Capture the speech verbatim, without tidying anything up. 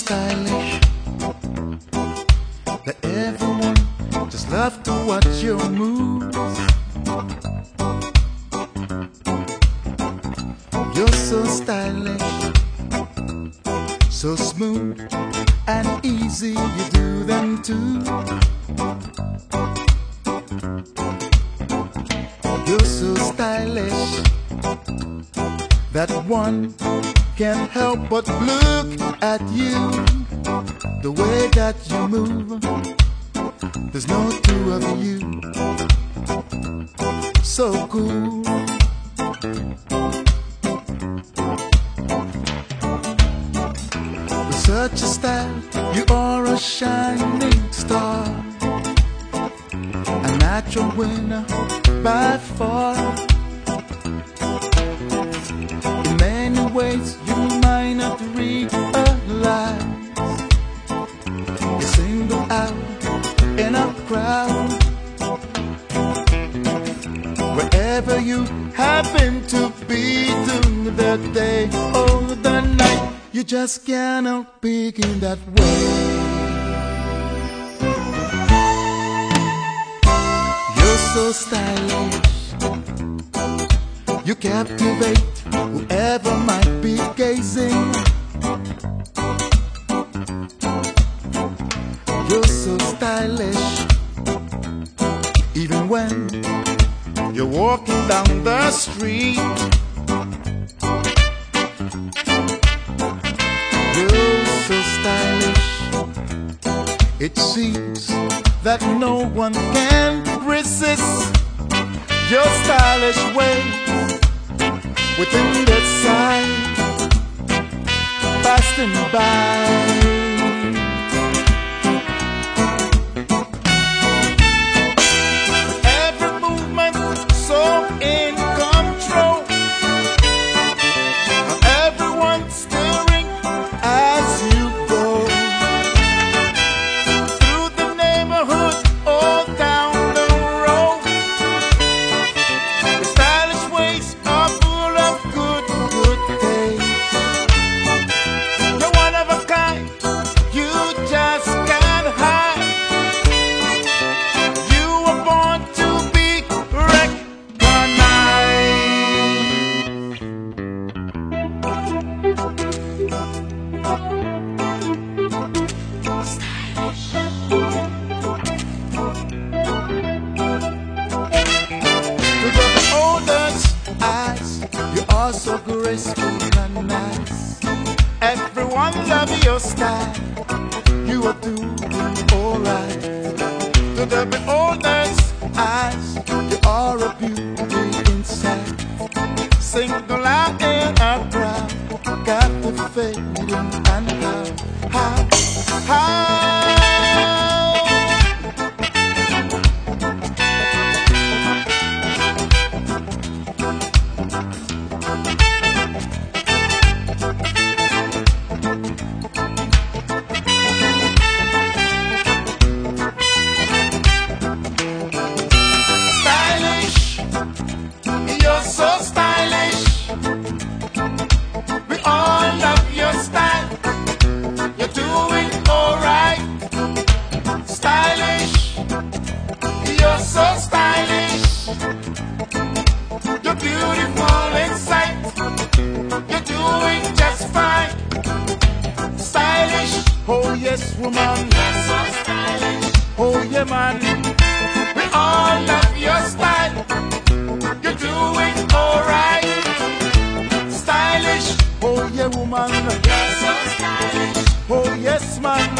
stylish that everyone just love to watch your moves. You're so stylish, so smooth and easy, you do them too. You're so stylish that one can't help but look at you. The way that you move, there's no two of you. So cool. With such a style, you are a shining star, a natural winner by far. In many ways you might not realize, you're singled out in a crowd. Wherever you happen to be, during the day or the night, you just cannot begin that way. You're so stylish, you captivate whoever might be gazing. You're so stylish, even when you're walking down the street. You're so stylish, it seems that no one can resist your stylish ways. Within that sight, passing by. So graceful and nice, everyone love your style. You are doing alright. To the beholder's eyes, you are a beauty inside. Single out in a crowd, captivating and how, how, how. So stylish, we all love your style. You're doing alright. Stylish, you're so stylish. You're beautiful inside. You're doing just fine. Stylish, oh yes woman. You're so stylish, oh yeah man. We all love your style. You're doing alright. Stylish, oh yeah woman. You're so stylish, oh yes man.